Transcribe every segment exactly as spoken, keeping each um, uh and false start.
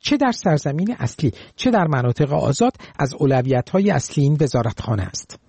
چه در سرزمین اصلی چه در مناطق آزاد از اولویت‌های اصلی این وزارتخانه است.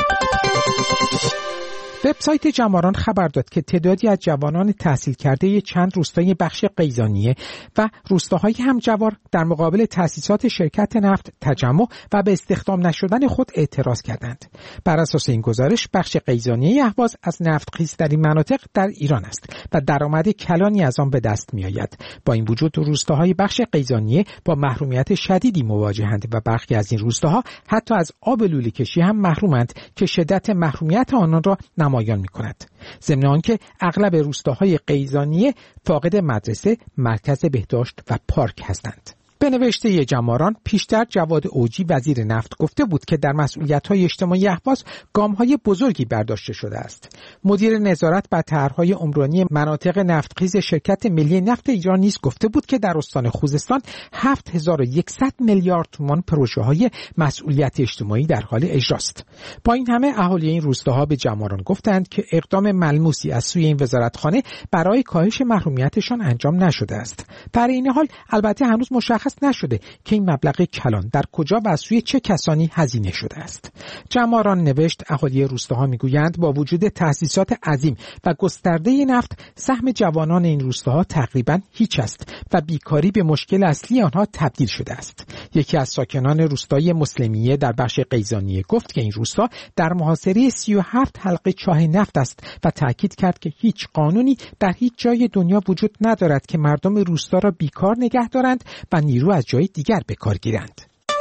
وبسایت جماران خبر داد که تعدادی از جوانان تحصیل کرده چند روستای بخش قیزانیه و روستاهای همجوار در مقابل تأسیسات شرکت نفت تجمع و به استخدام نشدن خود اعتراض کردند. بر اساس این گزارش بخش قیزانیه اهواز از نفتخیز در این مناطق در ایران است و درآمد کلانی از آن به دست می آید. با این وجود روستاهای بخش قیزانیه با محرومیت شدیدی مواجهند و برخی از این روستاها حتی از آب لوله کشی هم محرومند که شدت محرومیت آنان را نمایان می کند. ضمن آنکه اغلب روستاهای قیزانیه فاقد مدرسه، مرکز بهداشت و پارک هستند. به نوشته جماران پیشتر جواد اوجی وزیر نفت گفته بود که در مسئولیت‌های اجتماعی اهواز گام‌های بزرگی برداشته شده است. مدیر نظارت بر طرح‌های عمرانی مناطق نفتخیز شرکت ملی نفت ایران نیز گفته بود که در استان خوزستان هفت هزار و صد میلیارد تومان پروژه‌های مسئولیت اجتماعی در حال اجراست. با این همه اهالی این روستاها به جماران گفتند که اقدام ملموسی از سوی این وزارتخانه برای کاهش محرومیتشان انجام نشده است. در این حال البته هنوز مشخص نشده که این مبلغ کلان در کجا و از سوی چه کسانی هزینه شده است. جماران نوشت اهالی روستاها میگویند با وجود تأسیسات عظیم و گسترده نفت سهم جوانان این روستاها تقریبا هیچ است و بیکاری به مشکل اصلی آنها تبدیل شده است. یکی از ساکنان روستای مسلمیه در بخش قیزانیه گفت که این روستا در محاصره سی و هفت حلقه چاه نفت است و تاکید کرد که هیچ قانونی در هیچ جای دنیا وجود ندارد که مردم روستا را بیکار نگه دارند و نیرو از جای دیگر به کار گیرند.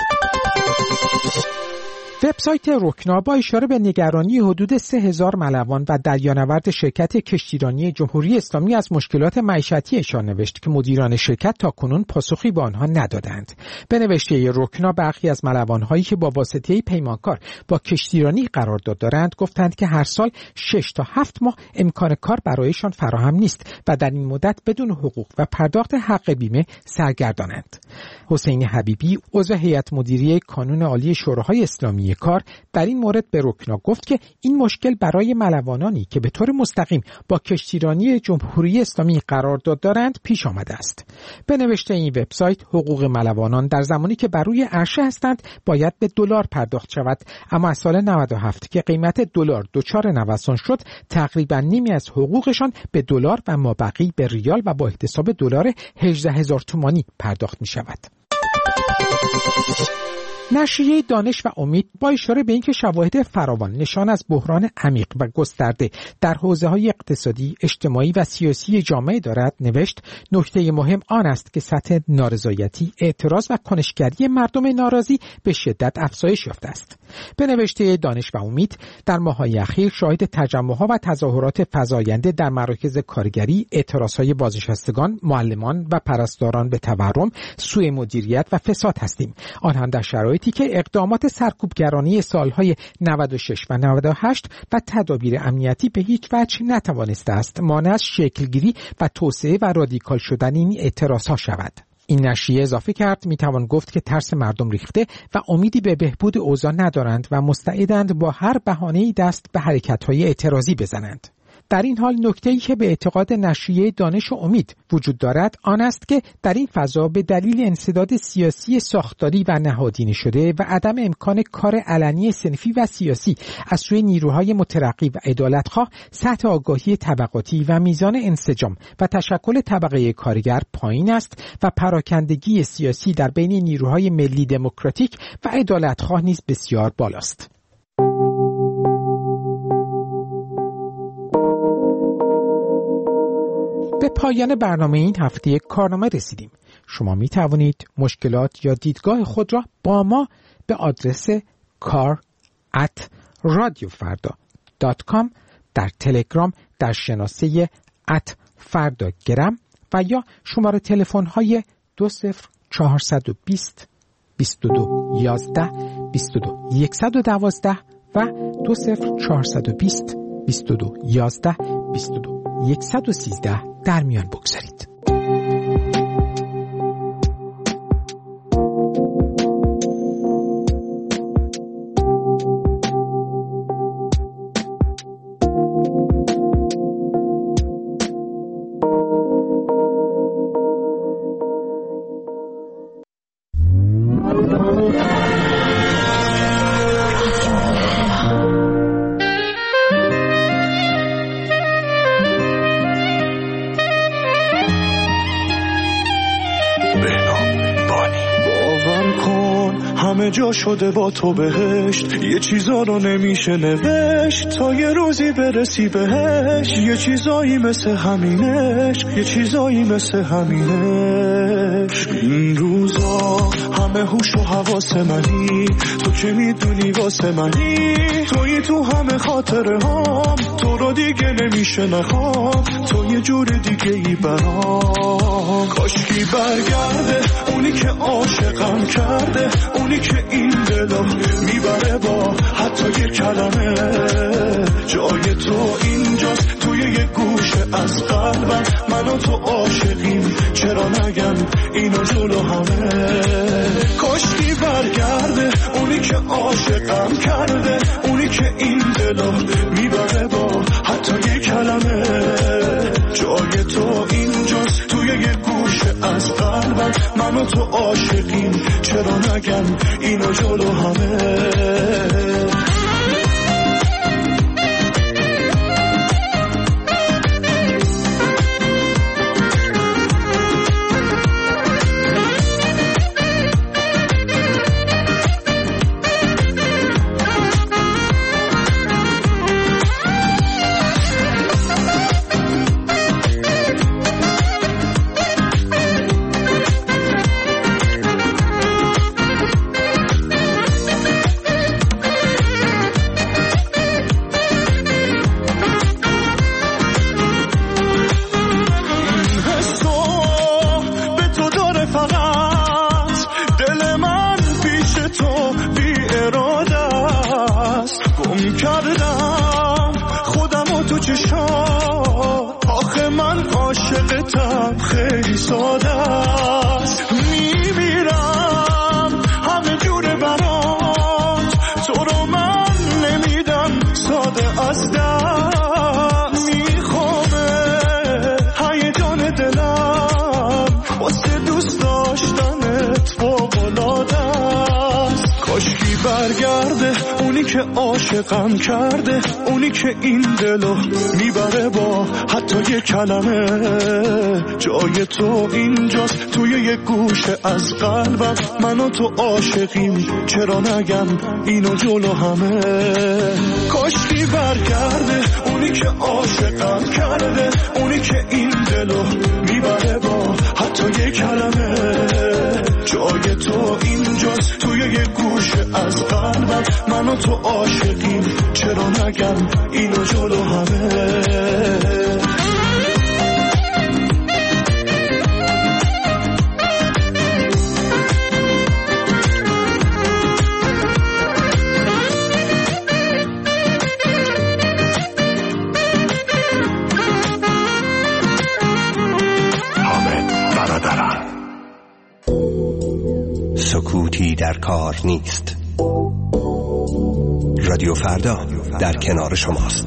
وبسایت رکنا با اشاره به نگرانی حدود سه هزار ملوان و دریانورد شرکت کشتیرانی جمهوری اسلامی از مشکلات معیشتی اشاره نوشت که مدیران شرکت تاکنون پاسخی به آنها ندادند. به نوشته رکنا برخی از ملوان‌هایی که با واسطه پیمانکار با کشتیرانی قرارداد دارند گفتند که هر سال شش تا هفت ماه امکان کار برایشان فراهم نیست و در این مدت بدون حقوق و پرداخت حق بیمه سرگردانند. حسین حبیبی عضو هیئت مدیره کانون عالی شوراهای اسلامی کار در این مورد به رکنا گفت که این مشکل برای ملوانانی که به طور مستقیم با کشتیرانی جمهوری اسلامی قرارداد دارند پیش آمده است. به نوشته این وبسایت حقوق ملوانان در زمانی که بر روی عرشه هستند باید به دلار پرداخت شود، اما از سال نود و هفت که قیمت دلار دچار نوسان شد تقریبا نیمی از حقوقشان به دلار و مابقی به ریال و با احتساب دلار هجده هزار تومانی پرداخت می شود. نشریه دانش و امید با اشاره به اینکه شواهد فراوان نشان از بحران عمیق و گسترده در حوزه‌های اقتصادی، اجتماعی و سیاسی جامعه دارد نوشت نکته مهم آن است که سطح نارضایتی، اعتراض و کنشگری مردم ناراضی به شدت افزایش یافته است. به نوشته دانش و امید در ماه‌های اخیر شاهد تجمع‌ها و تظاهرات فزاینده در مراکز کارگری، اعتراض‌های بازنشستگان، معلمان و پرستاران به تورم، سوء مدیریت و فساد هستیم. آن هم در شرایطی که اقدامات سرکوبگرانه سالهای نود و شش و نود و هشت و تدابیر امنیتی به هیچ وجه نتوانسته است مانع از شکلگیری و توسعه و رادیکال شدن این اعتراض‌ها شود. این نشریه اضافه کرد میتوان گفت که ترس مردم ریخته و امیدی به بهبود اوضاع ندارند و مستعدند با هر بهانه‌ای دست به حرکت‌های اعتراضی بزنند. در این حال نکته‌ای که به اعتقاد نشریه دانش و امید وجود دارد آن است که در این فضا به دلیل انسداد سیاسی ساختاری و نهادینه شده و عدم امکان کار علنی صنفی و سیاسی از سوی نیروهای مترقی و عدالتخواه سطح آگاهی طبقاتی و میزان انسجام و تشکل طبقه کارگر پایین است و پراکندگی سیاسی در بین نیروهای ملی دموکراتیک و عدالتخواه نیز بسیار بالاست. به پایان برنامه این هفته کارنامه رسیدیم. شما می توانید مشکلات یا دیدگاه خود را با ما به آدرس کار ات رادیو فردا دات کام در تلگرام در شناسه ات فردا گرم و یا شماره تلفن های دو صفر چهارصد و بیست بیست و دو یازده بیست و دو صد و دوازده و دو صفر چهارصد و بیست بیست و دو یازده بیست و دو صد و سیزده در میان بگذارید. باور کن همه جا شده با تو بهشت، یه چیزا رو نمیشه نوشت تا یه روزی برسی بهش. یه چیزایی مثل همینش، یه چیزایی مثل همینش. این روزا همه هوش و حواس منی، تو که میدونی واسه منی، تویی تو همه خاطره هام، تو رو دیگه نمیشه نخوام، تو یه جور دیگه ای برام. کاشکی برگرده اونی که عاشقم کرده، اونی که این دلو میبره با حتی یه کلمه. جای تو اینجاست توی یه گوشه از قلبم، من و تو عاشقیم چرا نگم اینو جلو همه. کاشکی برگرده اونی که عاشقم کرده، اونی که این دلو میبره با حتی یه کلمه. جای تو اینجاست توی یه گوشه از قلبم، من و تو عاشقیم چرا نگم اینو جلو همه. عاشقم کرده اونی که این دلو میبره با حتی یه کلمه. جای تو اینجاست توی یه گوشه از قلبم، من و تو عاشقیم چرا نگم اینو جلو همه. کاشکی برگرده اونی که عاشقم کرده، اونی که این دلو میبره با حتی یه کلمه. جای تو اینجاست توی یه گوشه از قلبم، من و تو عاشقیم چرا نگم اینو جلو همه. سکوتی در کار نیست. رادیو فردا در کنار شماست.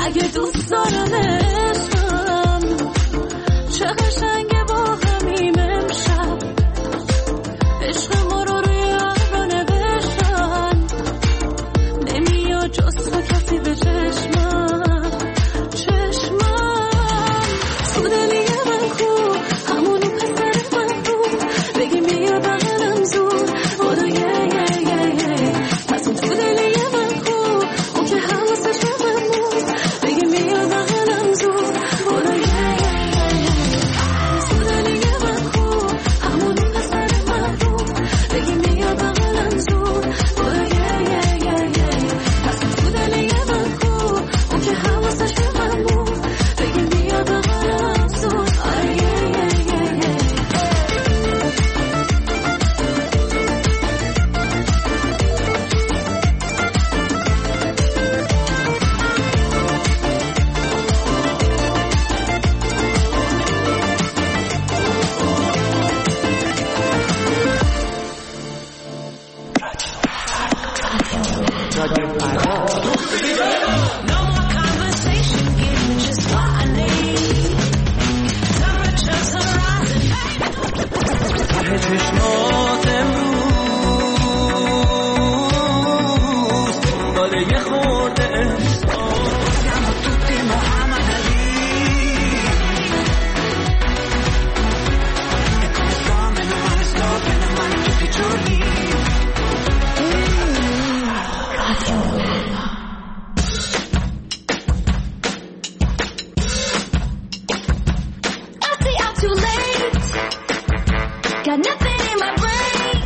اگه دوست دارمشم چه قشنگه با همیم امشب عشق ما رو روی ابرا نوشتن نمیاد جز تو کسی به چشمم چشمم تو دلی من کو همونو پسر من بود بگی میاد بغلم زود برو یه یه یه یه پس اون تو دلی من کو اون که حواسش به من بود بگی میاد بغلم زود برو یه یه یه یه تو دلی من کو همونو پسر من بود بگی میاد بغلم زود برو یه یه یه یه پس اون تو دلی من کو اون که حواسش به من بود بگی میاد بغلم زود آره یه یه یه یه چشمات امروز داره یه خورده احساس توی محمد علی کامل من استاپ من توی جوری I say I'm too late. Got nothing in my brain.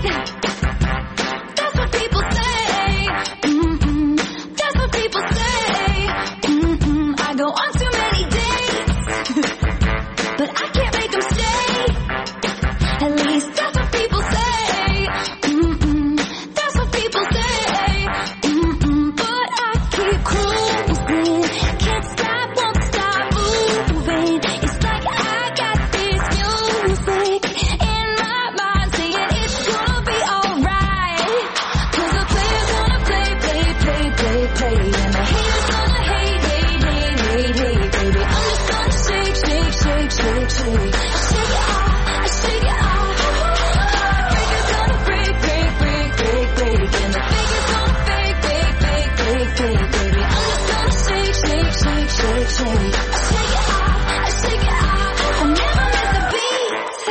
That's what people say. Mm-mm. That's what people say. Mm-mm. I go on too many dates, but I can't make them stay. At least that's what people say. Mm-mm. That's what people say. Mm-mm. But I keep cruising, can't stop, won't stop moving. It's like I got this music in my mind saying it's gonna be alright. 'Cause the players gonna play, play, play, play, play, and the haters gonna hate, hate, hate, hate, hate, baby. I'm just gonna shake, shake, shake, shake, shake, shake it off, I shake it off. Breakers gonna break, break, break, break, break, and the fakers gonna fake, fake, fake, fake, fake, baby. I'm just gonna shake, shake, shake, shake, shake, shake it off, I shake it off. I never miss a beat.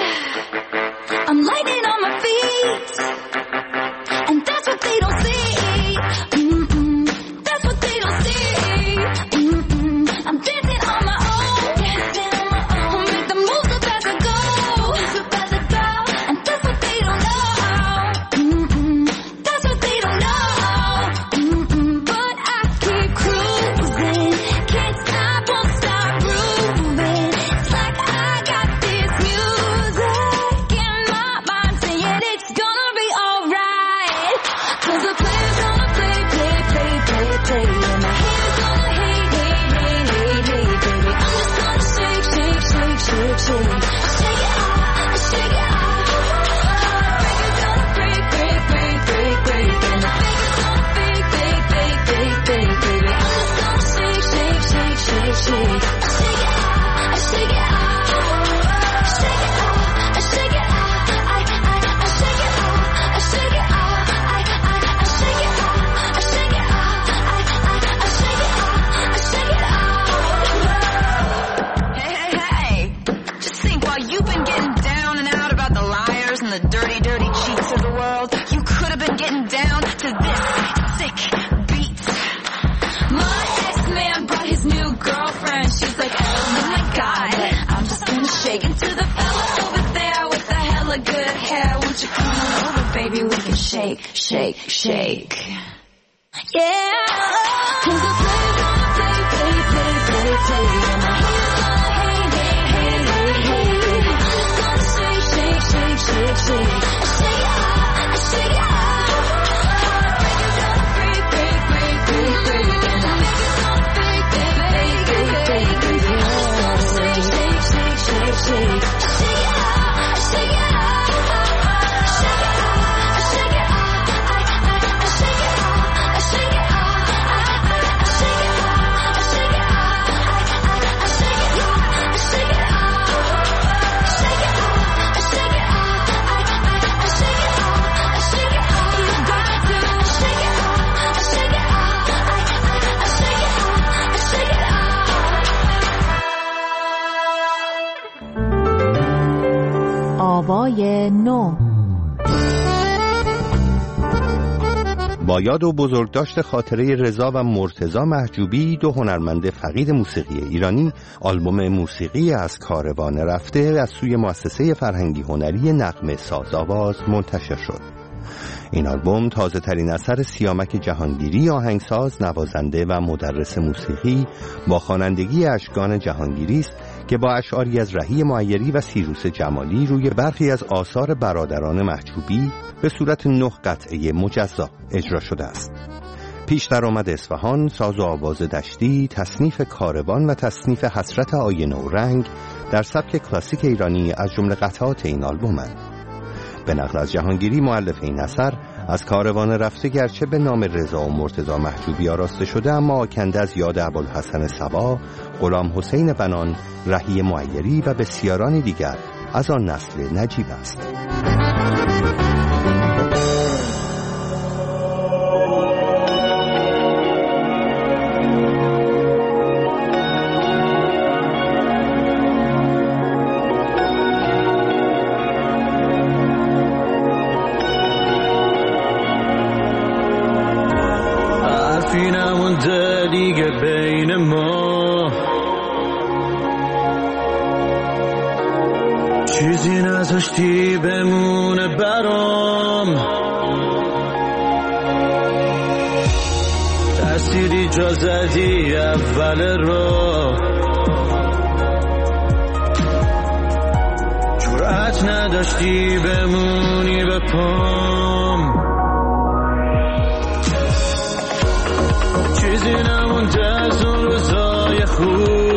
I'm lightning on my feet, and that's what they don't see. Mm-mm. That's what they don't see. Mm-mm. I'm dancing on my own, dancing on my own. Make the moves up as I go, up as I go, and that's what they don't know. Mm-mm. That's what they don't know. Mm-mm. But I keep cruising, can't stop, won't stop grooving. It's like I got this music in my mind saying it's gonna be alright. 'Cause the players gonna play, play, play, play, play, and the haters gonna hate, hate, hate, hate, hate, baby. I'm just gonna shake, shake, shake, shake, shake, shake it off, shake it off. Breakers gonna break, break, break, break, break, and the fakers gonna fake, fake, fake, fake, fake, baby. I'm just gonna shake, shake, shake, shake, shake, shake it off, shake it off, shake it off, shake it off. I, I, I shake it off, I shake it off. I, I, I shake it off, I shake it off. I, I, I shake it off, I shake it off. Hey, hey, hey. Just think, while you've been getting down and out about the liars and the dirty, dirty cheats of the world, you could have been getting down to this sick beat. My ex-man brought his new girlfriend. She's like, oh my god, I'm just gonna shake it to the fella over there with the hella good hair. Won't you come on over, baby? We can shake, shake, shake. Yeah. 'Cause the players gonna play, play, play, play, play, and the haters gonna hate, hate, hate, hate, hate, baby. I'm just gonna shake, shake, shake, shake, shake. I shake it off, I shake it off. Breakers gonna break, break, break, break, break, and the fakers gonna fake, fake, fake, fake, fake, baby. I'm just gonna shake, shake, shake, shake, shake. I shake it off, I shake it off. Shake it off, I shake it off. I, I, I shake it off, I shake it off. I, I, I shake it off, I shake it off. با یاد و بزرگداشت خاطره رضا و مرتضی محجوبی، دو هنرمند فقید موسیقی ایرانی، آلبوم موسیقی از کاروان رفته از سوی مؤسسه فرهنگی هنری نغمه سازآواز منتشر شد. این آلبوم تازه ترین اثر سیامک جهانگیری، آهنگساز، نوازنده و مدرس موسیقی با خوانندگی اشکان جهانگیری است که با اشعاری از رهی معیری و سیروس جمالی روی برخی از آثار برادران محجوبی به صورت نه قطعه مجزا اجرا شده است. پیش درآمد اصفهان، ساز و آواز دشتی، تصنیف کاروان و تصنیف حسرت آینه و رنگ در سبک کلاسیک ایرانی از جمله قطعات این آلبومند. به نقل از جهانگیری، مؤلف این اثر، از کاروان رفته گرچه به نام رضا و مرتضی محجوبی آراسته شده، اما آکنده از یاد ابوالحسن صبا، غلام حسین بنان، رهی معیری و بسیاران دیگر از آن نسل نجیب است. دیگه بین ما چیزی نذاشتی بمونه برام، ترسیدی جا زدی اول راه، جرأت نداشتی بمونی به پام، چیزی نمونده از اون روزای خوب،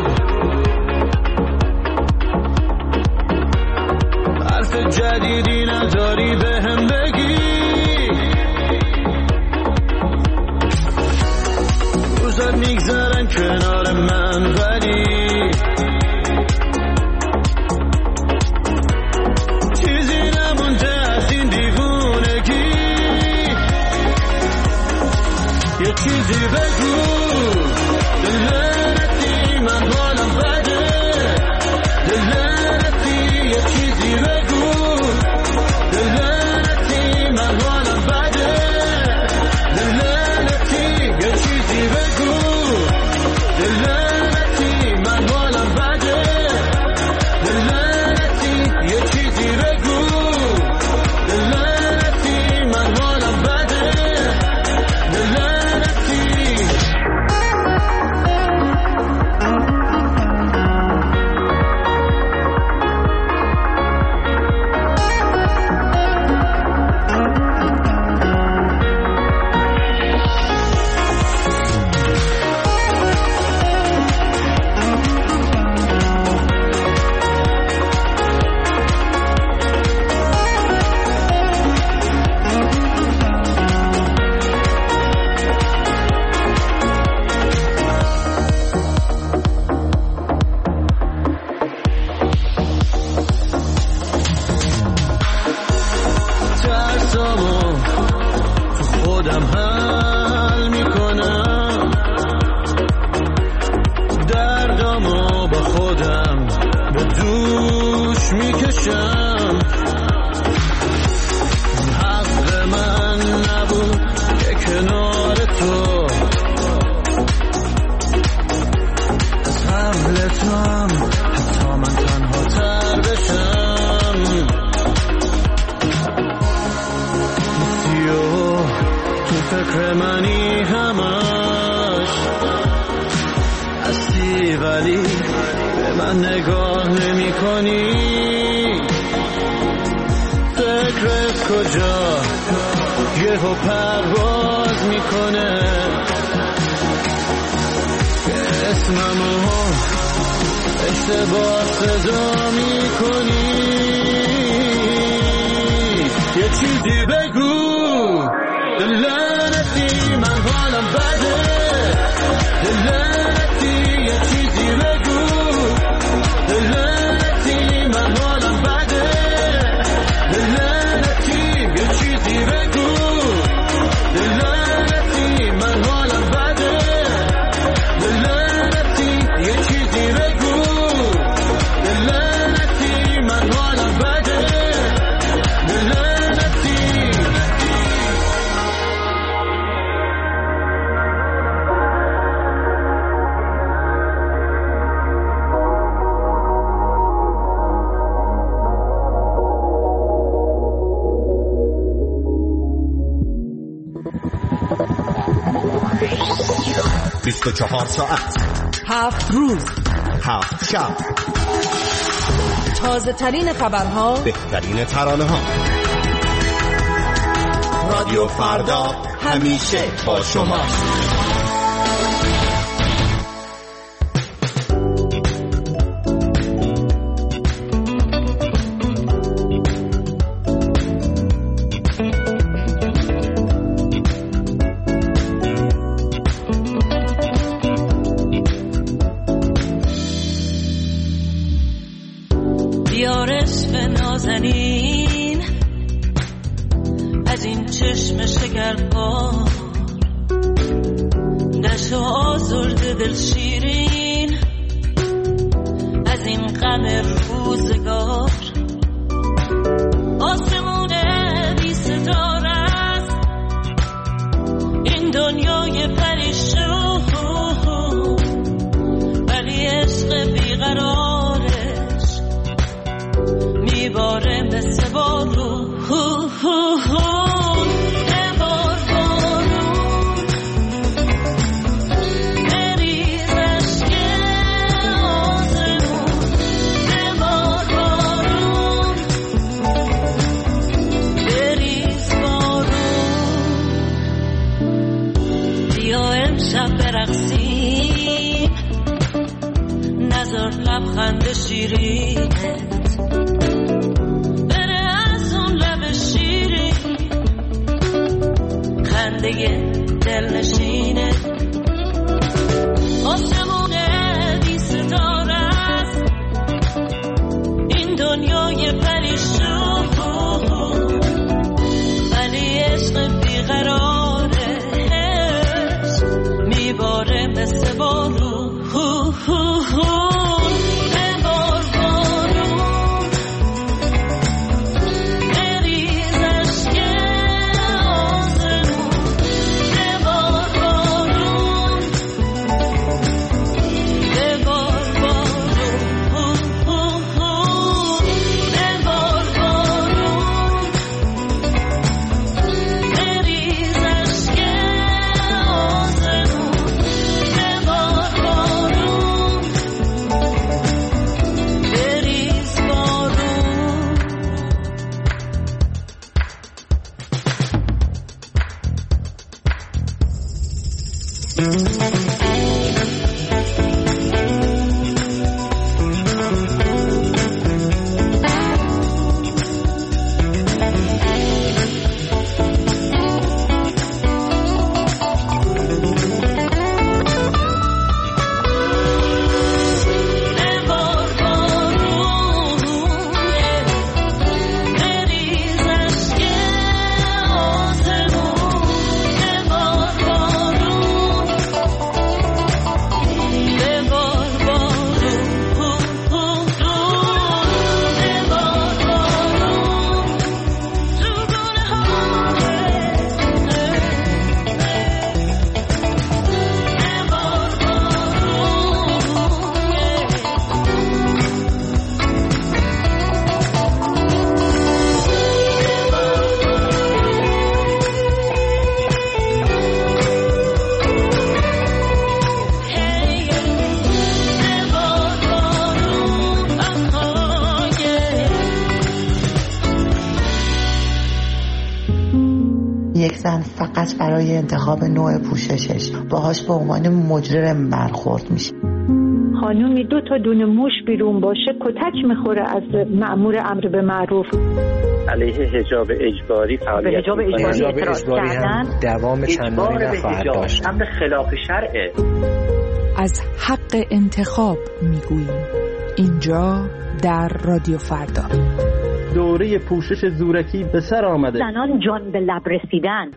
حرف جدیدی نداری به هم بگی، روزات میگذرن کنار من ولی چیزی نمونده از این دیوونگی، یه چیزی بگو دلنتی من حالم بده، دلنتی یه چیزی بگو دلنتی من حالم بده، دلنتی یه چیزی بگو دلنتی من حالم بده، دلنتی یه چیزی بگو دلنتی من حالم بده، خودم حل میکنم، دردامو با خودم به دوش میکشم، حق من نبود که کنار تو از حمل تو هم حتی من تنها تر بشم، تو فکر منی همش هستی ولی به من نگاه نمی کنی، فکرت کجا یهو پرواز میکنه، اسممو اشتباه صدا میکنی، یه چیزی بگو دلنتی من حالم بده، دلنتی یه چیزی بگو دلنتی من حالم بده، دلنتی یه چیزی بگو دلنتی من حالم بده، دلنتی یه چیزی بگو دلنتی من حالم بده، دلنتی بیست و چهار ساعت، هفت روز، هفت شب، تازه ترین خبرها، بهترین ترانه ها. رادیو فردا همیشه با شما. نازنین از این چشم شکربار، دشت و آزرد دل شیرین از این غم روزگار. آسمون بی ستاره است این دنیای پریشون، ولی عشق بیقرارش میباره مثل بارون. برقصیم نظر لبخند شیرینت بره از اون لب شیرین، خنده دل نشینه. آسمون بی ستاره است این دنیای پریشون، ولی عشق بیقراره میباره مثل بارون. فقط برای انتخاب نوع پوششش باهاش به عنوان مجرم برخورد میشه. خانومی دو تا دونه موش بیرون باشه کتک میخوره از مأمور امر به معروف. علیه حجاب اجباری فعالیت حجاب اجباری اعتراض کردن، دوام چندانی نخواهد داشت. امر خلاف شرعه. از حق انتخاب میگوییم اینجا در رادیو فردا. دوره پوشش زورکی به سر آمده. زنان جان به لب رسیدن.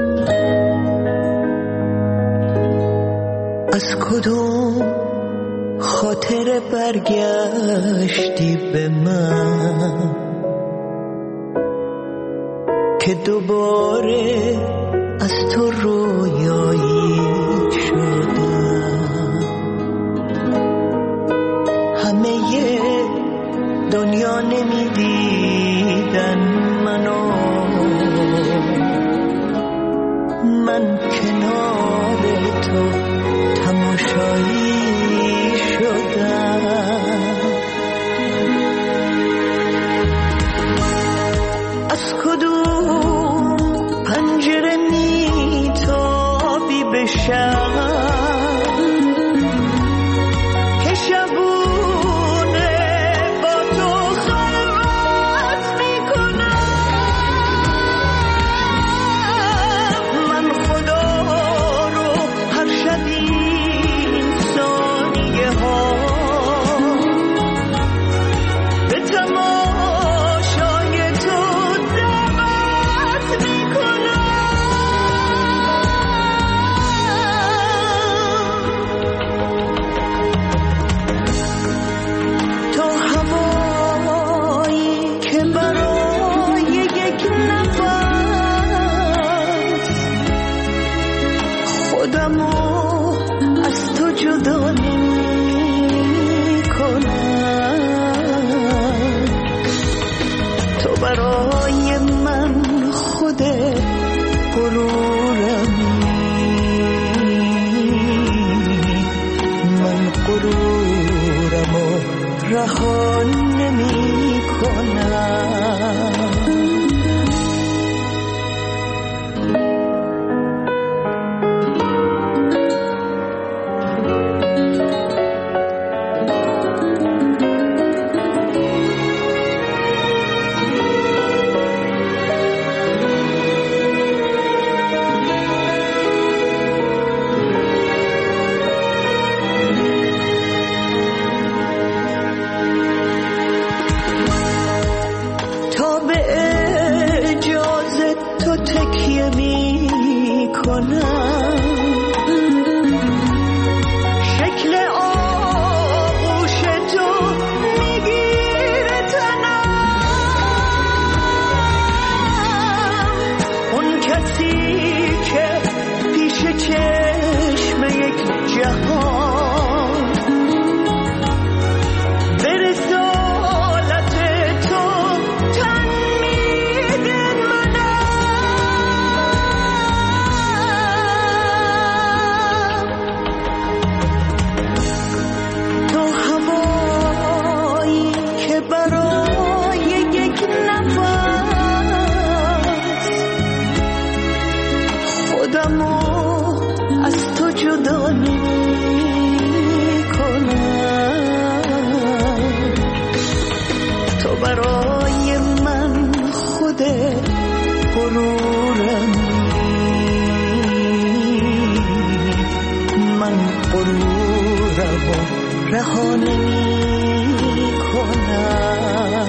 از کدوم خاطر برگشتی به من که دوباره از تو رویایی شدم. همه دنیا نمیدیدن منو، من کنار تو تماشایی شدم. از کدوم پنجره میتابی به شب که شبونه با تو خلوت میکنم. من خدا رو هر شبی این ثانیه ها به تماشای تو دعوت میکنم. تو هوایی که برای یک نفس خودمو از تو جدا نمی کنم. تو برای من خود غرورمی، من غرورمو رها نمی کنم. تا به اجازه تو تکیه می کنم، شکل آغوش تو میگیره تنم. اون کسی که پیش چشم یک جهان به رسالت تو تن میده منم. تو هوایی که برای یک نفس خودمو از تو جدا نمی کنم. تو برای من خود غرورمی، من غرورمو رها نمی کنم.